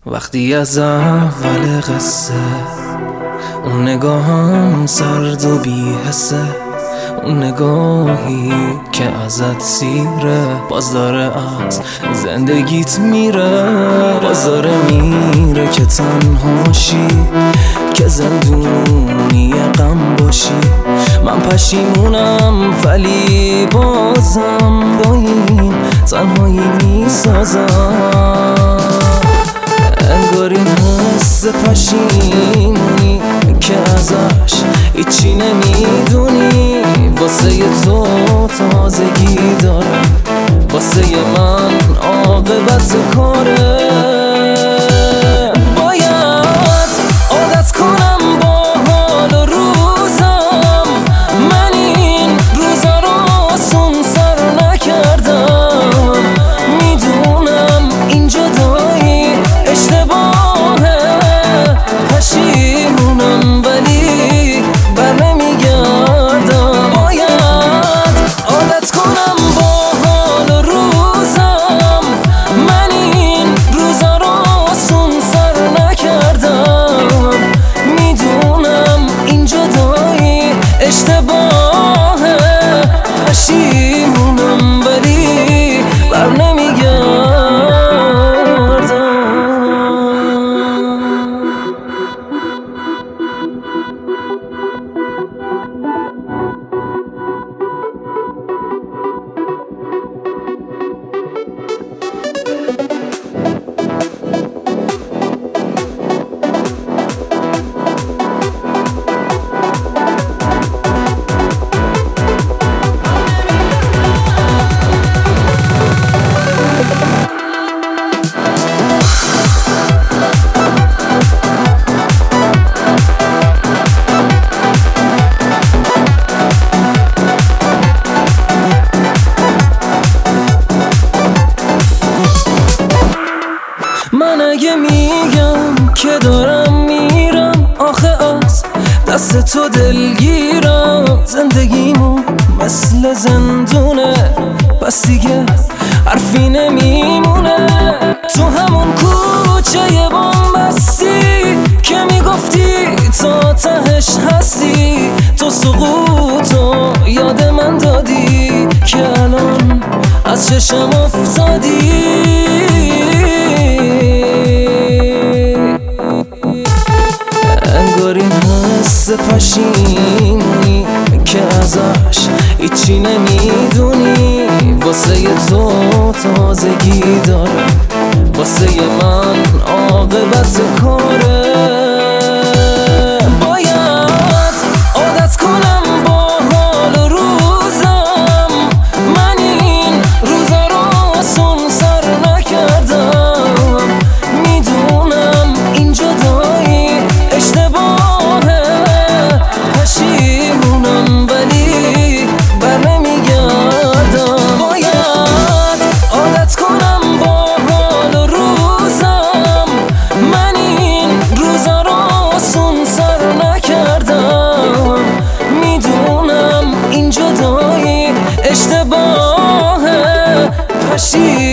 وقتی از اول قصه اون نگاهم سرد و بی حسه، اون نگاهی که ازت سیره، باز داره از زندگیت میره، باز داره میره که تنهاشی، که زندونی غم باشی. من پشیمونم ولی بازم با این تنهایی میسازم. انگار این حس پشیمونی که ازش هیچی نمیدونی، واسه تو تازگی داره، واسه من عاقبت کاره. باید عادت کنم با حال و روزم، من این روزا رو آسون سر نکردم. میدونم این جدایی اشتباهه، پشیمونم ولی بر نمیگردم. باید عادت کنم با حال و روزم، من این روزا رو آسون سر نکردم. میدونم این جدایی اشتباهه، پشیمونم ولی بر نمیگردم. من اگه میگم که دارم میرم، آخه از دست تو دلگیرم. زندگیمو مثل زندونه، پس دیگه حرفی نمیمونه. تو همون کوچه بامبستی که میگفتی تا تهش هستی، تو سقوطو یاد من دادی که الان از چشم افتادی. انگار این حس پشیمونی که ازش هیچی نمیدونی، واسه تو تازگی داره، واسه من عاقبت کاره. باید عادت کنم با حال و روزم، من این روزا رو آسون سر نکردم. میدونم این جدایی اشتباهه، پشیمونم ولی بر نمیگردم. باید عادت کنم با حال و روزم، من این روزا رو آسون سر نکردم. میدونم این جدایی اشتباهه،